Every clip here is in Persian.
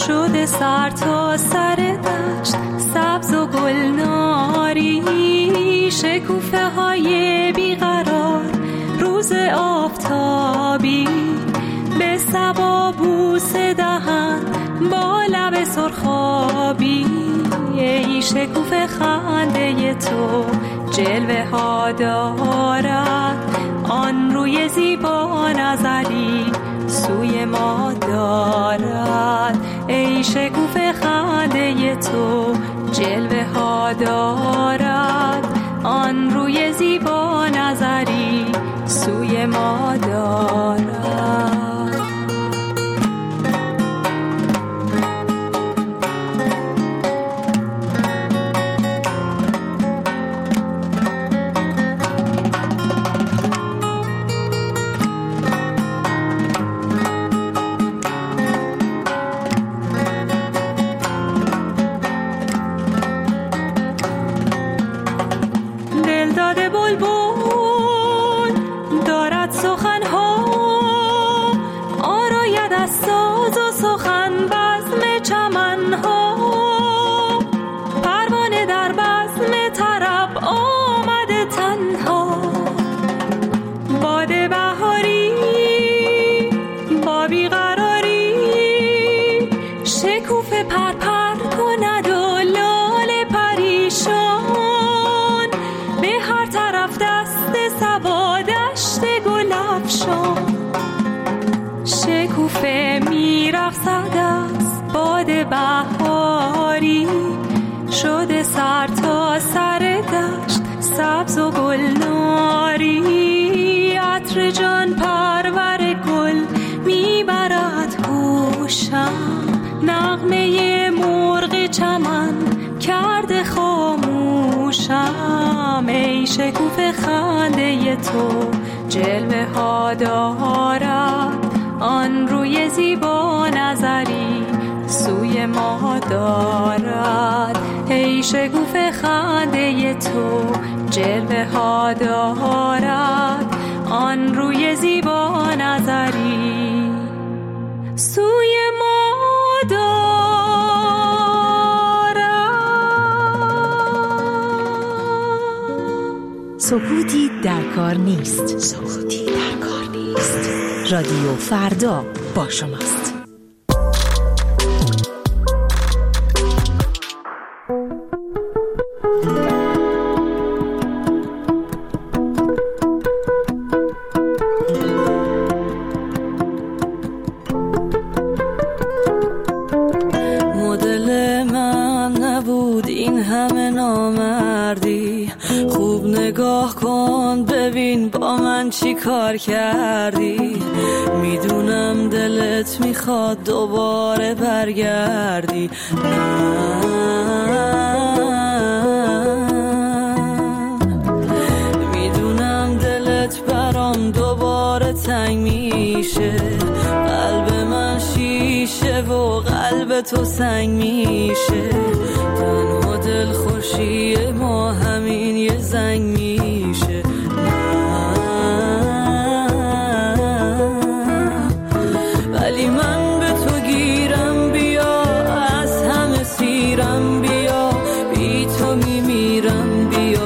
شده سر تا سر دشت سبز و گلناری، شکوفه های بیقرار روز آفتابی، به صبا بوسه دهن با لب سرخابی. ای شکوفه خنده تو جلوه ها دارد، آن روی زیبا نظری سوی ما دارد. ای شکوفه خنده تو جلوه ها دارد، آن روی زیبا نظری سوی ما دارد. شکوفه میرقصد از باد بهاری، شده سر تا سر دشت سبز و گلناری. عطر جان پرور گل میبرد هوشم، نغمه مرغ چمن کرده خاموشم. ای شکوفه خنده تو جلوه ها دارد، آن روی زیبا نظری سوی ما دارد. ای شکوفه خنده تو جلوه ها دارد، آن روی زیبا نظری سوی ما دارد. سکوتی در کار نیست. سکوتی در کار نیست. رادیو فردا با شماست. مدل من نبود این همه نامردی، خوب نگاه کن ببین با من چی کار کردی. میدونم دلت میخواد دوباره برگردی، میدونم دلت برام دوباره تنگ میشه، قلب من شیشه و قلب تو سنگ میشه. تنها دل خوشی ما همین یه زنگ میشه. ولی من به تو گیرم، بیا از همه سیرم، بیا بی تو میمیرم، بیا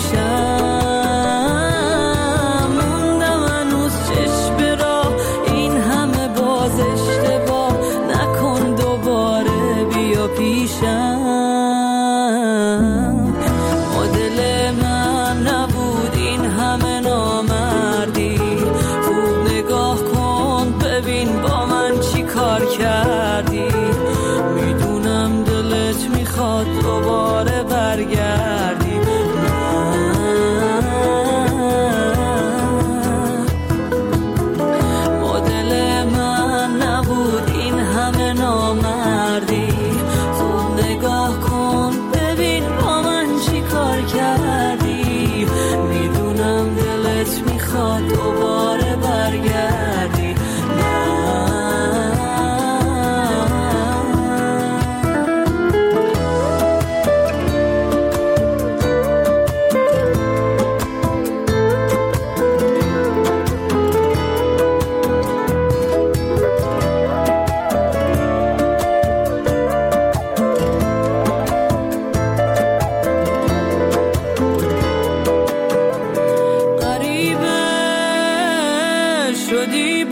پیشم. موندم هنوز چشم راه، این همه باز اشتباه نکن دوباره، بیا پیشم. مدل من شدی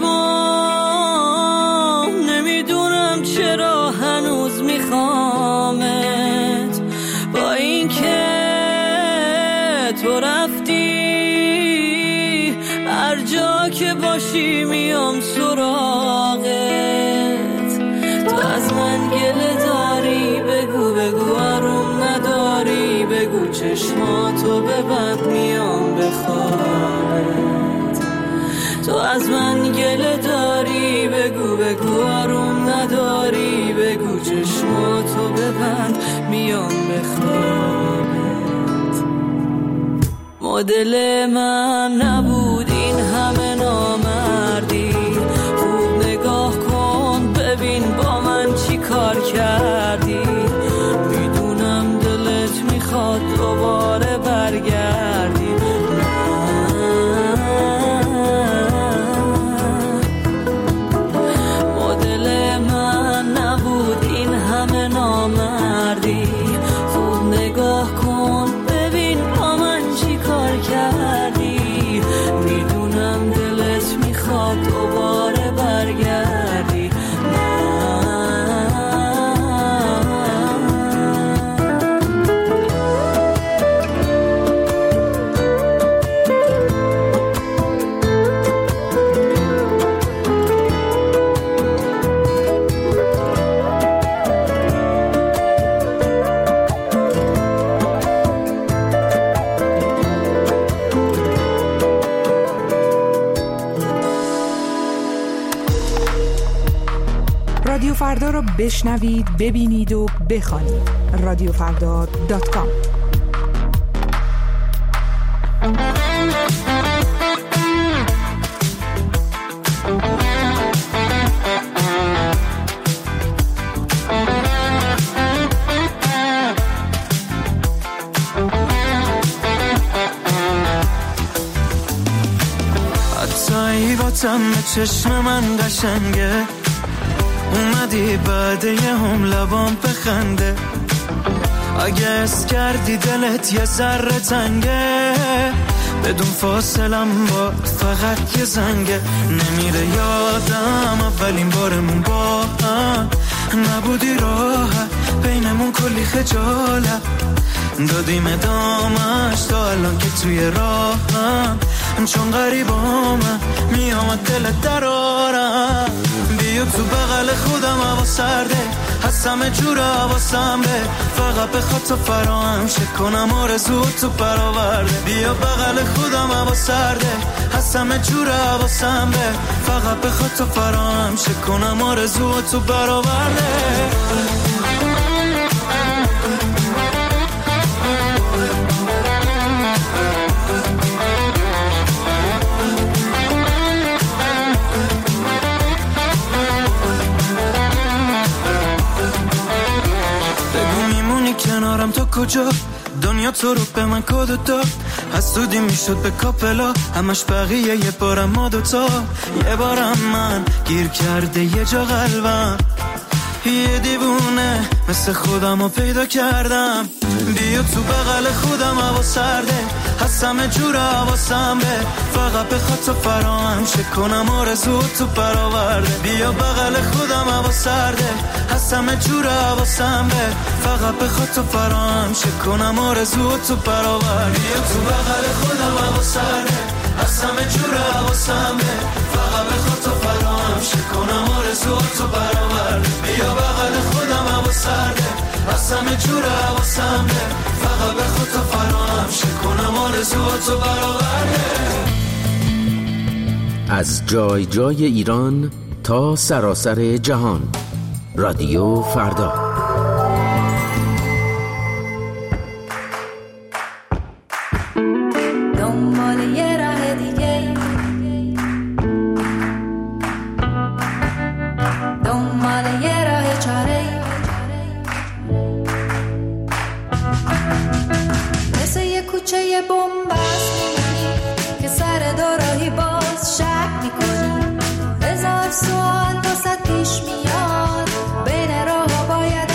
با نمیدونم چرا هنوز میخوامت، با این که تو رفتی هر جا که باشی میام سراغت. تو از من گله داری بگو بگو، آروم نداری بگو، چشماتو ببند میام بخوابت. تو از من گله داری بگو بگو، آروم نداری بگو، چشماتو ببند میام بخوابت. مدل من نبود این همه نامردی، خوب نگاه کن ببین با من چی کار کردی. میدونم دلت میخواد دوباره برگردی، مدل من نبود این همه نامردی، خوب نگاه کن ببین با من چی کار کردی. میدونم دلت میخواد دوباره برگردی. رادیو فردا رو بشنوید، ببینید و بخوانید. radiofrda.com. حتی با تم چشم من قشنگه، اومدی بعد یه هم لبام بخنده. اگه اس کردی دلت یه ذره تنگه، بدون فاصلم با فقط یه زنگه. نمیره یادم اولین بارمون با هم، نبودی راحت بینمون کلی خجالت. دادیم ادامش تا الان که توی راهم، چون غریبامم میام دلت درارم. بیا تو بغل خودم هوا سرده، هستم جور حواسم به فقط بخواد تو فراهم شه کنم آرزو تو برآورده. بیا بغل خودم هوا سرده، هستم جور حواسم به فقط بخواد تو فراهم شه کنم آرزو تو برآورده. کنارم تو کجا؟ دنیا تو رو به من کد داد، حسودی میشد به کاپلا، همش بقیه یه بارم ما دوتا. یه بارم من گیر کرده یه جا قلبم، یه دیوونه مثل خودم رو پیدا کردم. بیا تو بغل خودم هوا سرده، هستم جور حواسم به فقط بخواد تو فراهم شه کنم آرزو تو برآورده. بیا بغل خودم هوا سرده، هستم جور حواسم به فقط بخواد تو فراهم شه کنم آرزو تو برآورده. بیا تو بغل خودم هوا سرده، هستم جور حواسم به فقط بخواد تو فراهم شه کنم آرزو تو برآورده. بیا بغل خودم هوا سرده، هستم جور حواسم به فقط بخواد تو فراهم شه کنم آرزو تو برآورده. از جای جای ایران تا سراسر جهان، رادیو فردا. دنبال یه راه دیگه، دنبال یه راه چاره، مثل یه کوچه بنبست میمونی که سر دوراهی باز شک میکنی. هزار سوال واسه پیش میاد، بین راه ها باید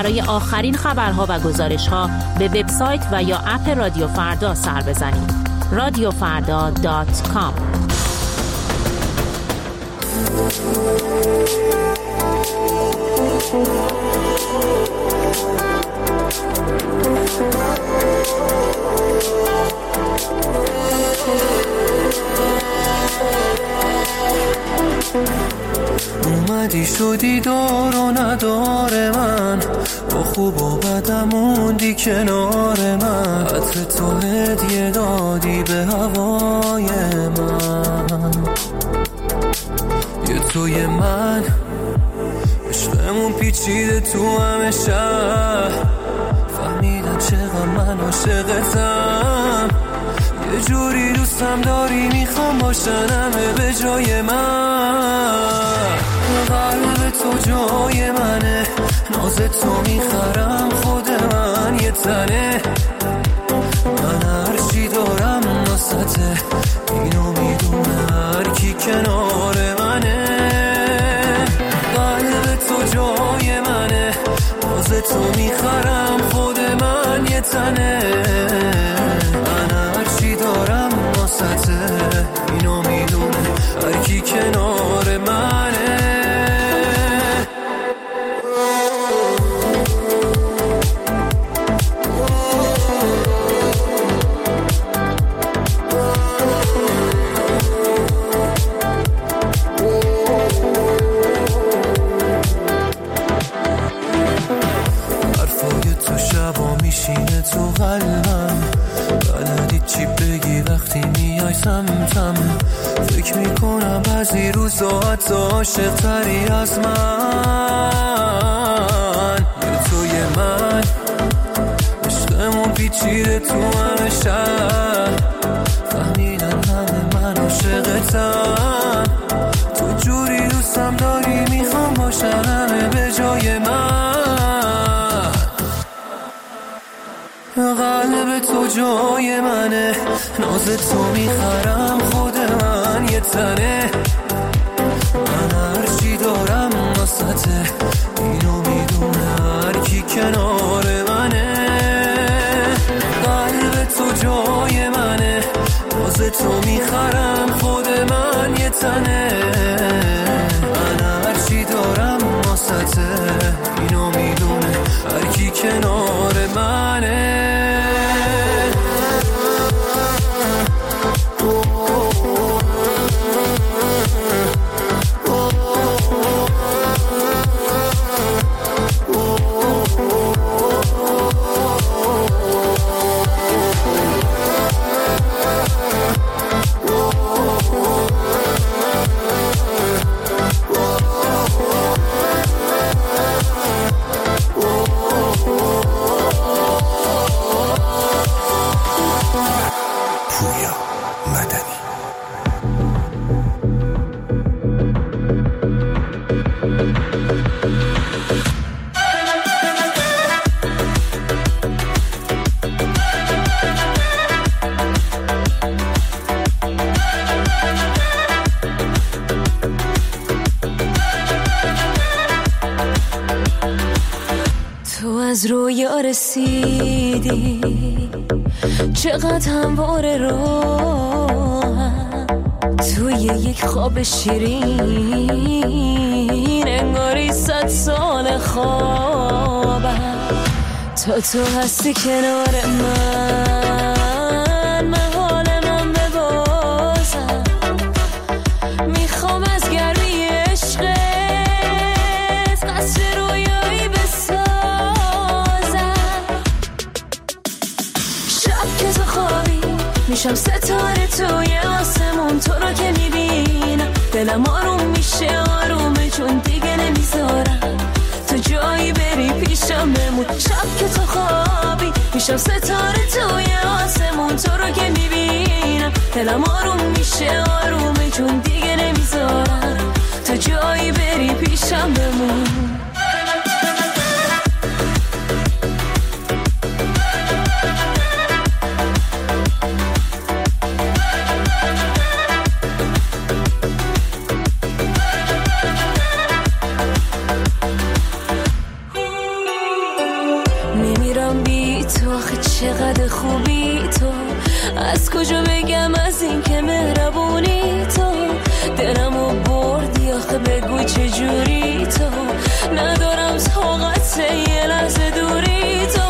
برای آخرین خبرها و گزارش‌ها به وبسایت و یا اپ رادیو فردا سر بزنید. radiofarda.com. اومدی شدی دار و ندار من، با خوب و بدم موندی کنار من، عطر تو هدیه دادی به هوای من. یه توی من عشقمون پیچیده تو همه شهر، فهمیدم چقدر من عاشقتم، یه جوری دوستم داری میخوام باشن همه به جای من. قلب تو جای منه، ناز تو میخرم خود من یه تنه، من هرچی دارم ناسته، اینو میدونه هر کی کنار منه. قلب تو جای منه، ناز تو میخرم خود من یه تنه، من هرچی دارم ناسته، اینو میدونه هر کی کنار منه. تو قلبم بلدی چی بگی وقتی میای سمتم، فکر میکنم بعضی روزا حتی عاشق تری از من. یه توی من عشقمون پیچیده تو همه شهر، فهمیدن همه من عاشقتم، تو جوری دوستم داری میخوام باشن همه به جای من. قلب تو جای منه، ناز تو میخرم خود من یه تنه، من هرچی دارم ناسته، اینو میدونه هر کی کنار منه. قلب تو جای منه، ناز تو میخرم خود من یه تنه، من هرچی دارم ناسته، اینو میدونه هر کی کنار منه. از رویا رسیدی، چقدر همواره راهم، توی یک خواب شیرین، انگاری 100 سال خوابم، تا تو هستی کنار من حال من ببازم، میخوام از گرمی عشقت قصر رویایی بسازم. میشم ستاره توی آسمون، تو رو که میبینم دلم آروم میشه آرومه، چون دیگه نمیذارم تو جایی بری پیشم بمون. شب که تو خوابی میشم ستاره توی آسمون، تو رو که میبینم دلم آروم میشه آرومه، چون دیگه نمیذارم تو جایی بری پیشم بمون. چقدر خوبی تو، از کجا بگم از این که مهربونی تو، دلمو بردی آخه بگو چجوری تو، ندارم طاقت یه لحظه دوری تو.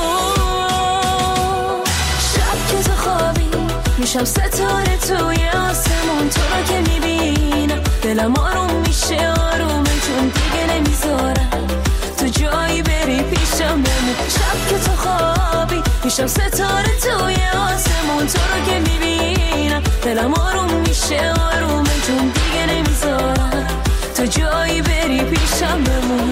شب که تو خوابی میشم ستاره توی آسمون، تو رو که میبینم دلم آروم میشه آرومه، چون دیگه نمیذارم تو جایی بری پیشم بمون. شب که تو خوابی میشم ستاره توی آسمون، تو رو که میبینم دلم آروم میشه آرومه، چون دیگه نمیذارم تو جایی بری پیشم بمون.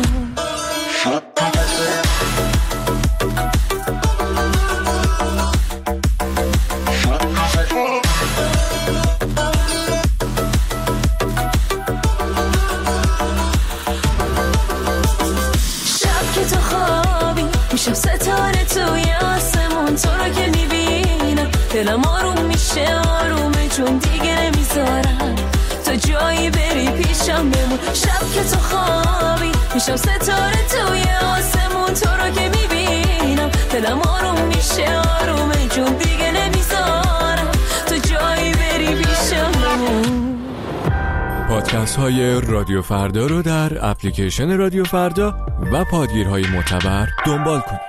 میشم ستاره توی آسمون، تو رو که میبینم دلم آروم میشه آرومه، چون دیگه نمیذارم تو جایی بری پیشم بمون. شب که تو خوابی میشم ستاره توی آسمون، تو رو که میبینم دلم آروم میشه آرومه، چون دیگه نمیذارم تو جایی بری پیشم بمون. پادکست های رادیو فردا رو در اپلیکیشن رادیو فردا و پادگیرهای معتبر دنبال کنید.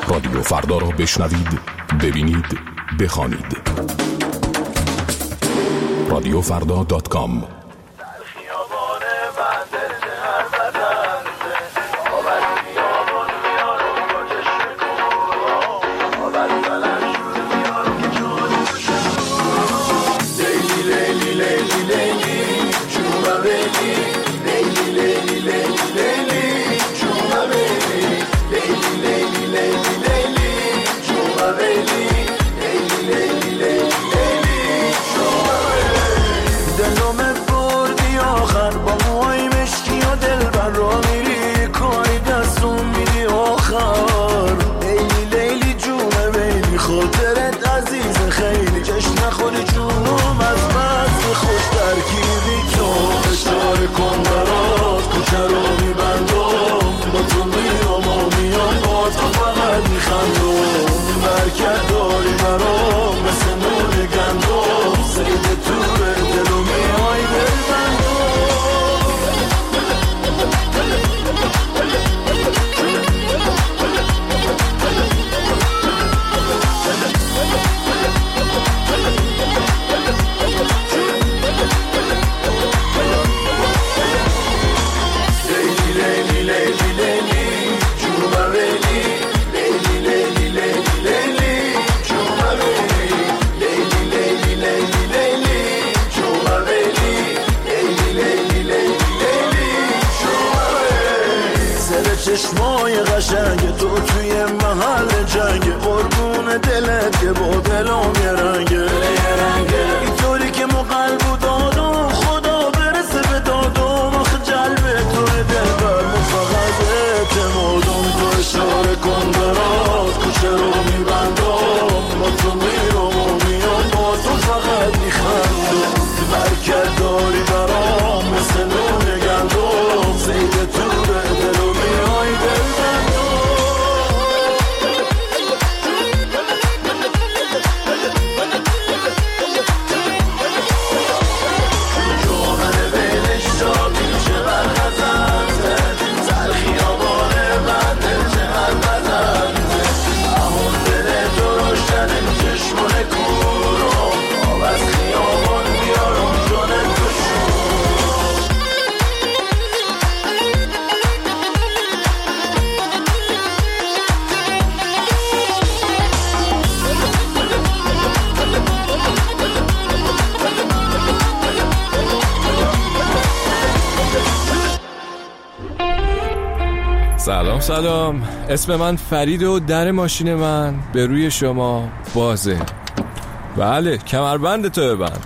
رادیو فردا را بشنوید، ببینید، بخوانید. radiofardha.com چشمای قشنگ تو توی محل جنگ، قربون دلت که با دلم یه رنگه، اینطوری که ما قلب و دادم خدا برسه به دادم، آخه جلب توی دلبر ما فقط اعتمادم، تو اشاره کن برات کوچه رو میبندم، با تو میرم و میام، با تو فقط میخندم، برکت داری برام مثل نون گندم، زید تو به دلم میای سلام، اسم من فرید و در ماشین من به روی شما بازه. بله، کمربند تو ببند.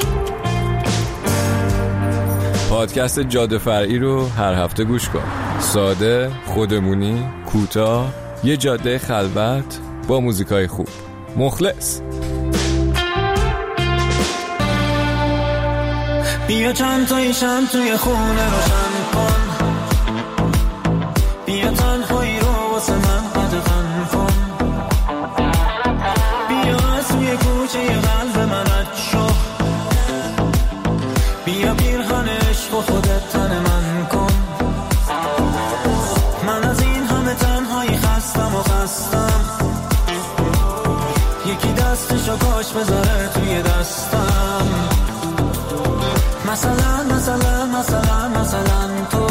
پادکست جاده فرعی رو هر هفته گوش کن. ساده، خودمونی، کوتاه، یه جاده خلوت با موزیکای خوب. مخلص. بیا چند تایی شم توی خونه روشن کن، بیا تنهایی رو واسه من قدغن کن، بیا از توی کوچه قلب من رد شو، بیا پیرهن عشق و خودت تن من کن، من از این همه تنهایی خستم و خستم، یکی دستشو کاش بذاره توی دستم، مثلا تو،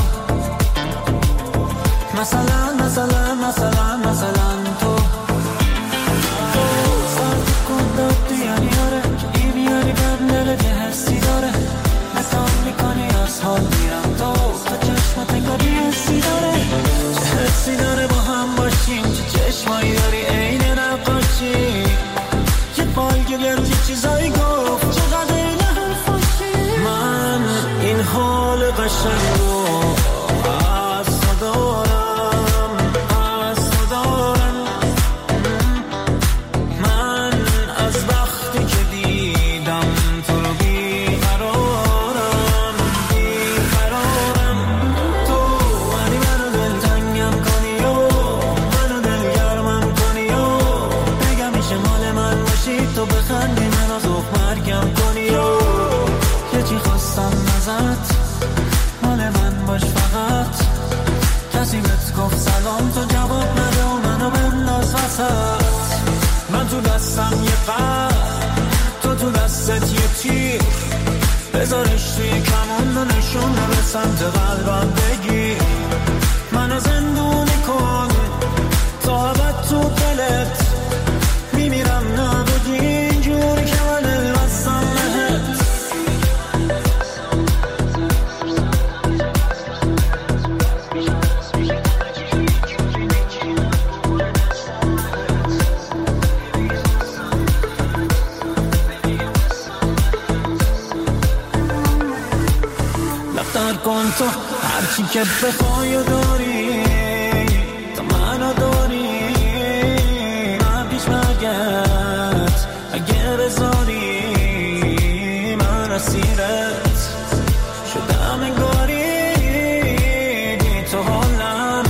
مثلا تو سرد کن داد دیانی آره، ای بیاری بر نره که حسی داره، نکام میکنی از حال میرم تو چشمات انگاری حسی داره، چه حسی داره با هم باشیم، چه چشمایی داری عین نقاشی، یه بالگلر یه چیزایی گفت چقدر این حرفاشی، من این حال قشنگ رو از تو دارم، کسی بهت گفت سلام تو جواب نده و منو بنداز وسط. من تو دستم یه قلب، تو تو دستت یه تیر، بذارش توی کمون و نشونه به سمت قلبم بگیر. منو زندونی کن تا ابد تو دلت، میمیرم نبودی اینجوری که من الوستم بهت. لفتر کن تو هرچی که بخوای و داری، تا منو داری من پیش مرگت اگه بذاری. من اسیرت شدم انگاری، بی تو حالم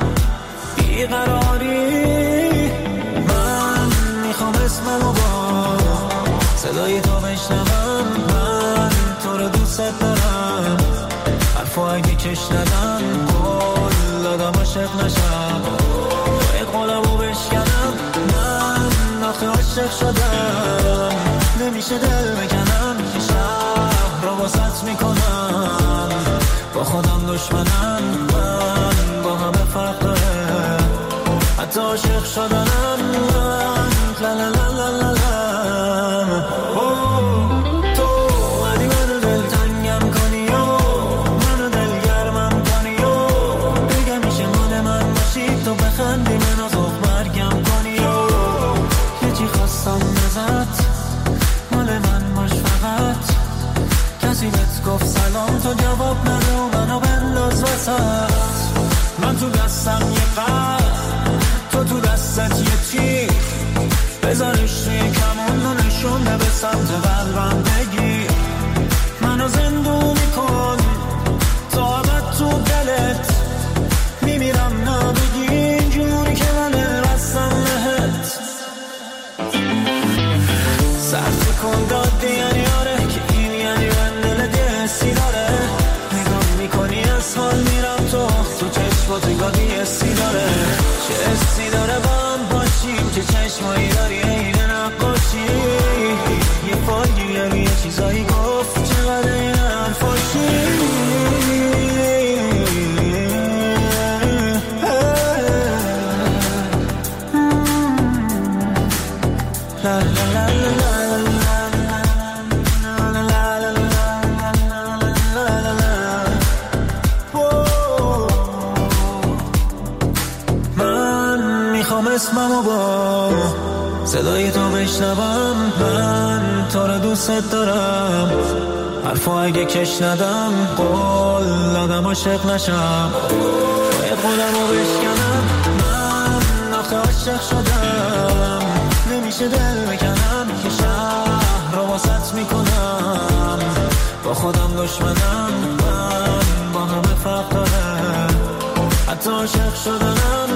بیقراری. من میخوام اسممو با صدای تو بشنوم، من تو رو دوست دارم. حرفو اگه کش ندم قول دادم عاشق نشم، باید قولمو بشکنم. من آخه عاشق شدم، نمیشه دل بکنم که شهر رو واسط میکنم. با خودم دشمنم، من با همه فرق داره، حتی عاشق شدنم. من لا لا لا لا لا لا. گفت سلام تو جواب نده و منو بنداز وسط. من تو دستم یه قلب، تو تو دستت یه تیر، بذارش توی کمون و نشونه به سمت قلبم بگیر. منو زندونی کن تا ابد تو دلت، میمیرم نبودی اینجوری که من الوستم بهت. سرد کن دادی یعنی آره که این یعنی من دل دستی داره. نگاه میکنی از حال میرم تو چشمات گاهی حسی داره. چه حسی داره با هم باشیم، چه چشمایی داری این نقاشی. یه فایل یه چیزایی گفت چقدر این حرفاشی. لا لا لا لا. اسممو با صدای تو بشنوم، من تو رو دوست دارم. حرفو اگه کش ندم قول دادم عاشق نشم، باید قولمو بشکنم. من آخه عاشق شدم، نمیشه دل بکنم که شهر رو واسط میکنم. با خودم دشمنم، من با همه فرق داره، حتی عاشق شدنم.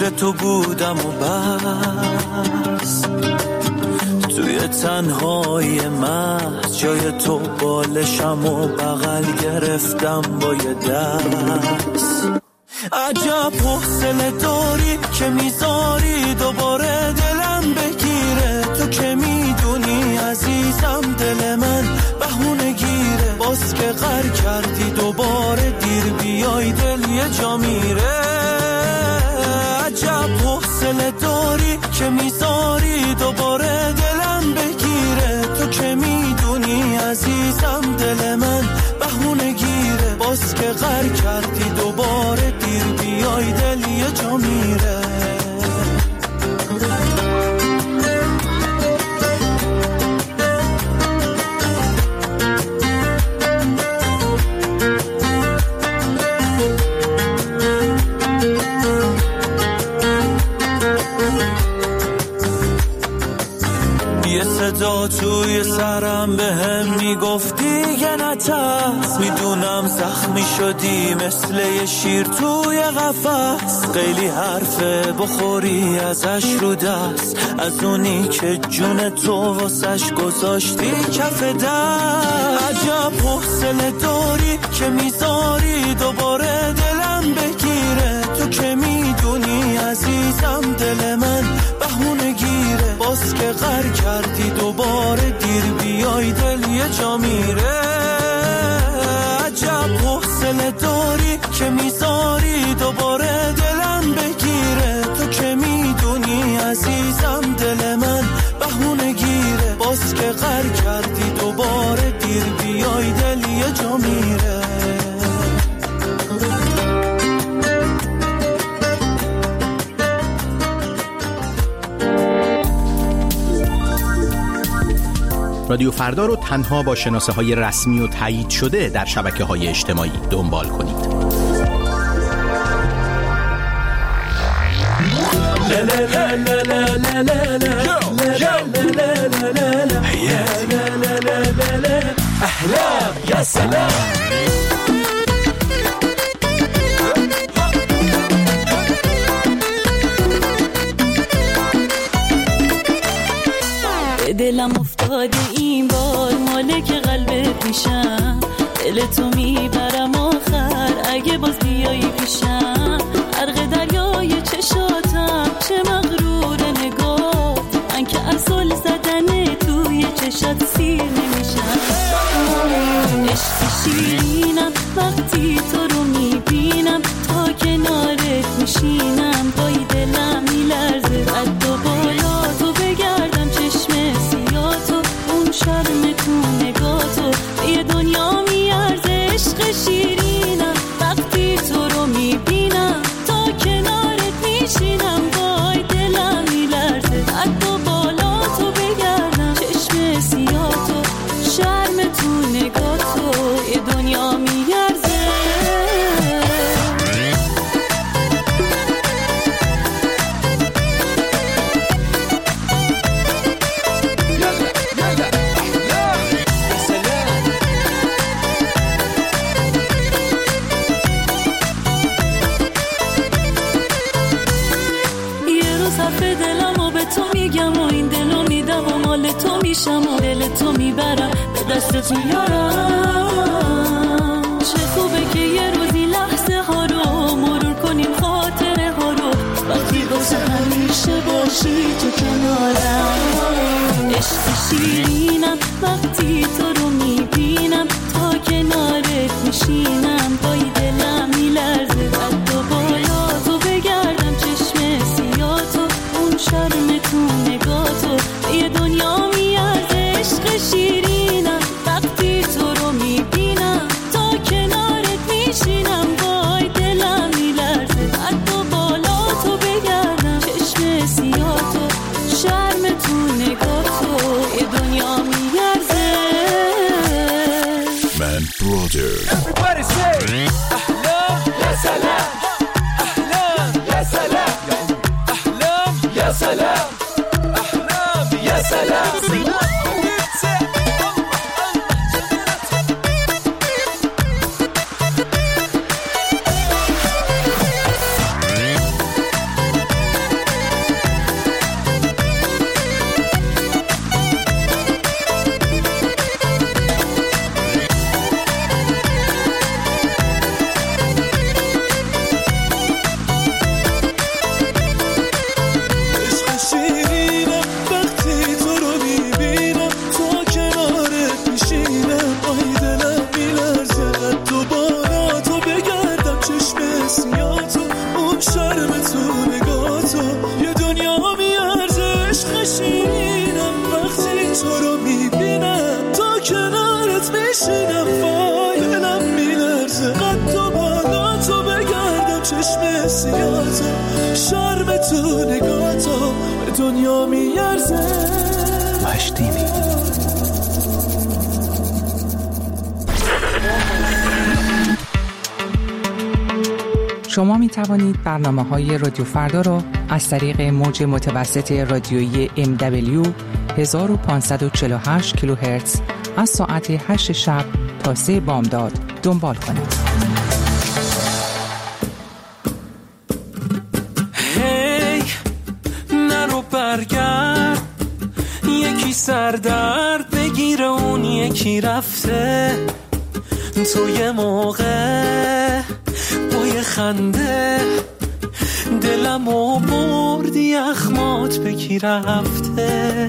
فکر تو بودم و بس، توی تنهایی محض جای تو بالشم و بغل گرفتم با یه دست. عجب حوصله داری که میذاری دوباره دلم بگیره، تو که میدونی عزیزم دل من بهونه گیره، باز که غر کردی دوباره دیر بیای دل یه جا میره. عجب حوصله داری که میذاری دوباره دلم بگیره، تو که میدونی عزیزم دل من بهونه گیره، باز که غر کردی دوباره دیر بیای دل یه جا میره. صدا توی سرم به هم میگفتی که نترس، میدونم زخمی شدی مثل یه شیر توی قفس، خیلی حرفه بخوری ازش رو دست، از اونی که جون تو واسش گذاشتی کف دست. عجب حوصله داری که میذاری دوباره دلم بگیره، تو که میدونی عزیزم دل من بهونه گیره، باز که غر کردی دوباره دیر بیای دل یه جا میره. عجب حوصله داری که میذاری دوباره دلم بگیره، تو که میدونی عزیزم دل من بهونه گیره، باز که غر کردی دوباره دیر بیای دل یه جا میره. رادیو فردا رو تنها با شناسه‌های رسمی و تایید شده در شبکه‌های اجتماعی دنبال کنید. احلام یا سلام. دلم افتاده این بار مالک قلبت میشم، دل تو میبرم آخر اگه باز بیایی پیشم، غرق دریای چشاتم چه مغرور نگاه، من که اصل زدن توی چشات سیر نمیشم. عشق شیرینم وقتی تو رو میبینم، تا کنارت میشینم پای دلم میلرزه، قد و بالا تو بگردم چشم سیاتو، اون شرم تو نگاتو یه دنیا میارزه. عشق شیرینم وقتی تو رو میبینم، تا کنارت میشینم پای دلم میلرزه، قد و بالا تو بگردم چشم سیاتو، شرم تو نگاتو یه دنیا میارزه. و دل تو میبرم به دستت میارم، چه خوبه که یه روزی لحظه ها رو مرور کنیم، خاطره ها رو وقتی واسه همیشه باشی تو کنارم. عشق شیرینم وقتی تو رو میبینم، تا کنارت میشینم پای دلم میلرزه، قد و بالا تو بگردم چشم سیاتو، اون شرم تو نگاتو یه دنیا میارزه. عشق شیرینم وقتی تو رو میبینم، تا کنارت میشینم پای دلم میلرزه، قد و بالا تو بگردم چشم سیاتو، شرم تو نگاتو یه دنیا میارزه. من برادر Everybody say احلام یا سلام، احلام یا سلام، احلام یا سلام، احلام یا سلام. تو رو میبینم، تا کنارت میشینم، وای دلم میلرزه، قد تو بالا تو بگردم، چشم سیاتو، شرم تو نگاتو به دنیا میارزه. مشتینی شما می توانید برنامه‌های رادیو فردا را از طریق موج متوسط رادیویی MW 1548 کیلوهرتز از ساعت 8 شب تا 3 بامداد دنبال کنید. هی نرو برگرد، یکی سردرد بگیره، اون یکی رفته، تو یه موقع با یه خنده دلمو بردی، اخمات بکی رفته.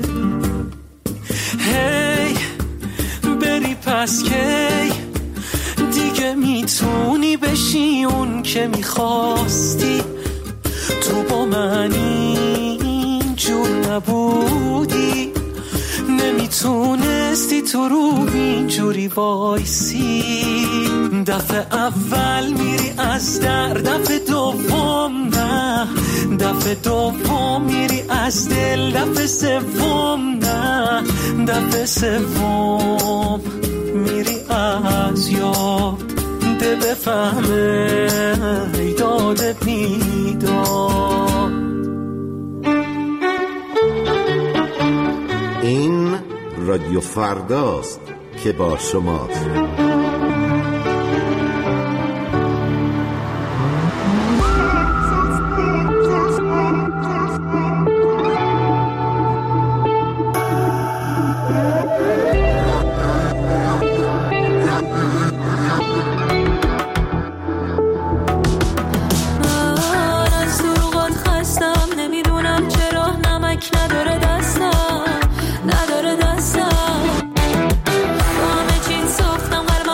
هی بری پس کی دیگه میتونی بشی اون که میخواستی، تو با من اینجور نبودی، نمیتونستی تو رو اینجوری وایسی. دفعه اول میری از در، دفعه دوم نه، دفعه دوم میری از دل، دفعه سوم نه، دفعه سوم میری از یاد، ده بفهمه داده بیداد. این رادیو فرداست که با شماست. نداره دستم با همه چیز سفتم،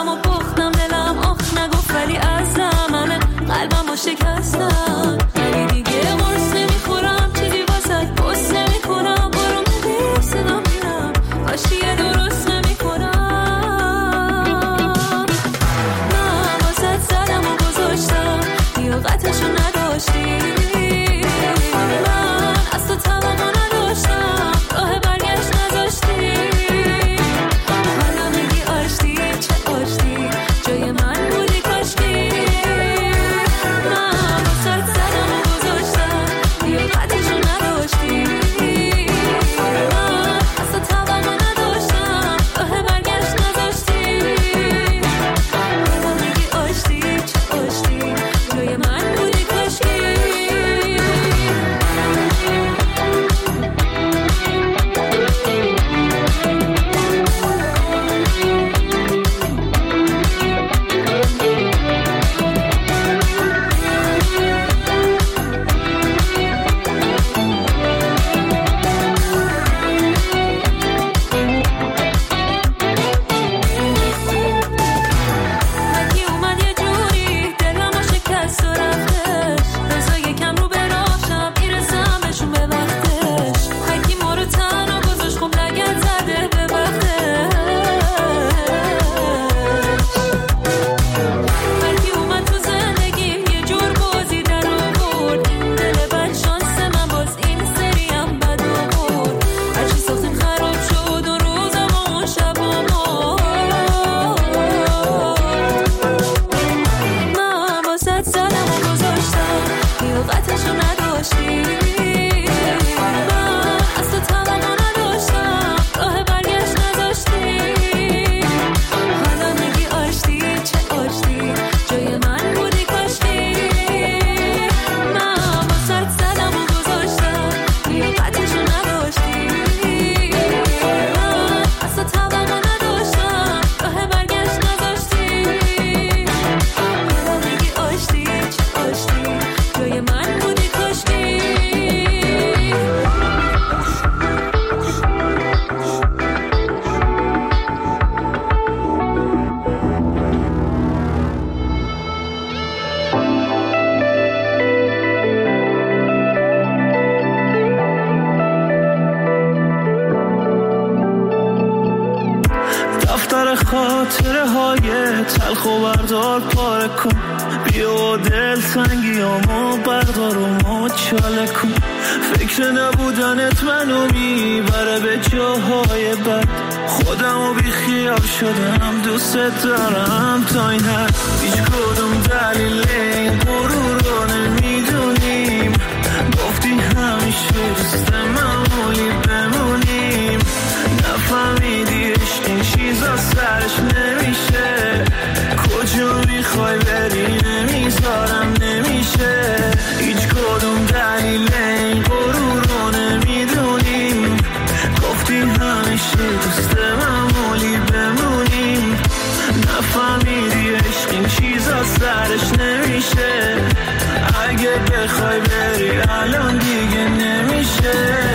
خاطره های تلخ و بردار پاره کن، بیا دل تنگیامو بردار و مچاله کن. فکر نبودنت منو میبره به جاهای بد، خودمو بی خیال شدم دوست دارم تا این حد. هیچ کدوم دلیل این غرور رو نمیدونیم، گفتی همیشه دوست معمولی بمونیم. نفهمیدی عشق این چیزا سرش نمیشه، کجا میخوای بری نمیذارم نمیشه. هیچ کدوم دلیل این غرور رو نمیدونیم، گفتی همیشه دوست معمولی بمونیم. نفهمیدی عشق این چیزا سرش نمیشه، اگه بخوای بری الان دیگه نمیشه.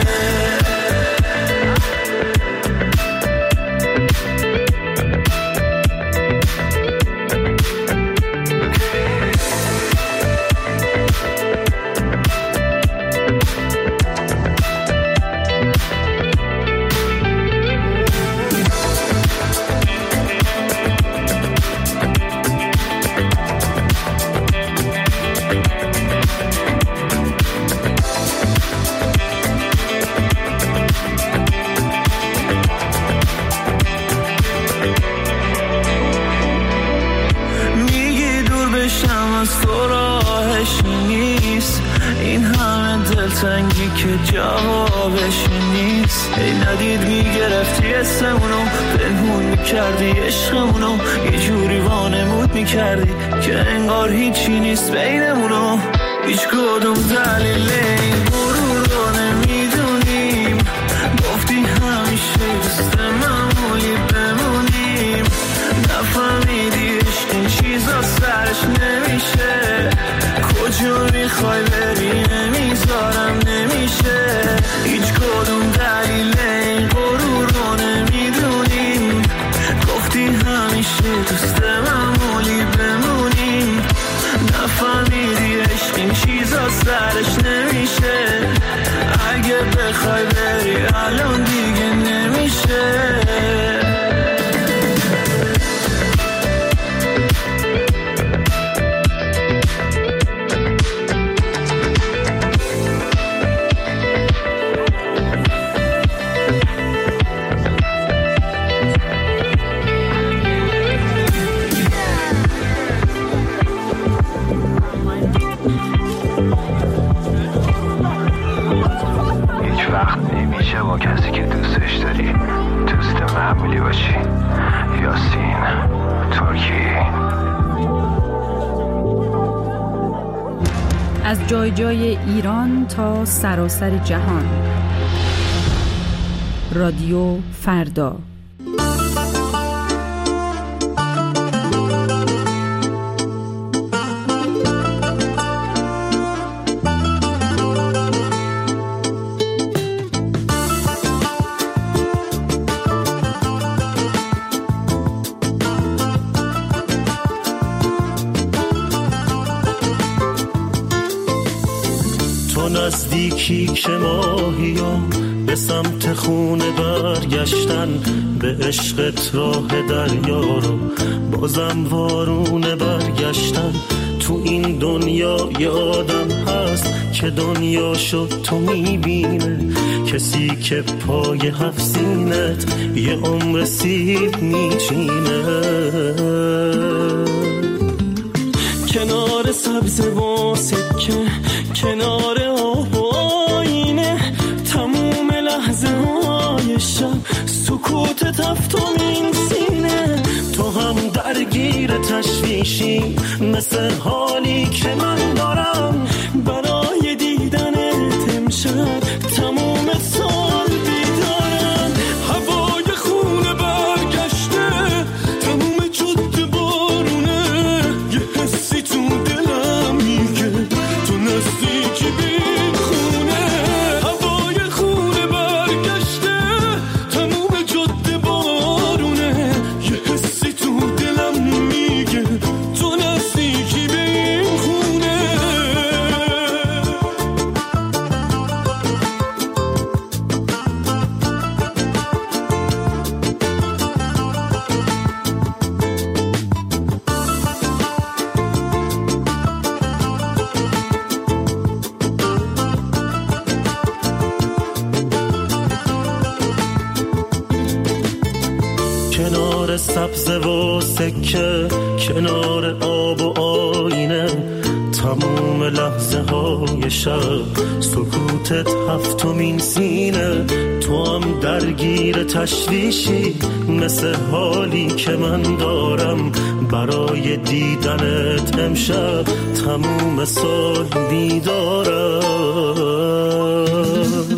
تنگی که جوابش نیست. ای ندید میگرفتی اسمونو، پنهون میکردی عشقمونو، یه جوری وانمود میکردی که انگار هیچی نیست بینمونو. هیچ کدوم دلیل این غرور رو نمیدونیم، گفتی همیشه دوست معمولی بمونیم. نفهمیدی عشق این چیزا سرش نمیشه، کجا میخوای بری نمیذارم نمیشه. هیچ کدوم دلیل این غرور رو نمیدونیم، گفتی همیشه دوست معمولی بمونیم. نفهمیدی عشق این چیزا سرش نمیشه، اگه بخوای بری الان دیگه نمیشه. با کسی که دوستش داری دوست معمولی باشی. یاسین ترکی. از جای جای ایران تا سراسر جهان. رادیو فردا. نزدیکی که ماهیام به سمت خونه برگشتن، به عشقت راه دریا رو بازم وارونه برگشتن. تو این دنیا یه آدم هست که دنیا شد تو میبینه، کسی که پای هفت سینت یه عمر سیب میچینه. کنار سبز و سکه، کنار آب و آینه، تموم لحظه های شب سکوت تفتم این سینه. تو هم درگیر تشویشی مثل حالی که من دارم، برای دیدنت امشب تموم سال بیدارم. هوای خونه برگشته، تموم جاده بارونه، یه حسی تو دلم میگه تو نزدیکی بین خونه. هوای خونه برگشته، تموم جاده بارونه، یه حسی تو دلم میگه تو نزدیکی بین سبز و سکه کنار آب و آینه، تموم لحظه های شب سکوتت هفتمین سینه. تو هم درگیر تشویشی مثل حالی که من دارم برای دیدنت امشب تموم سال بیدارم.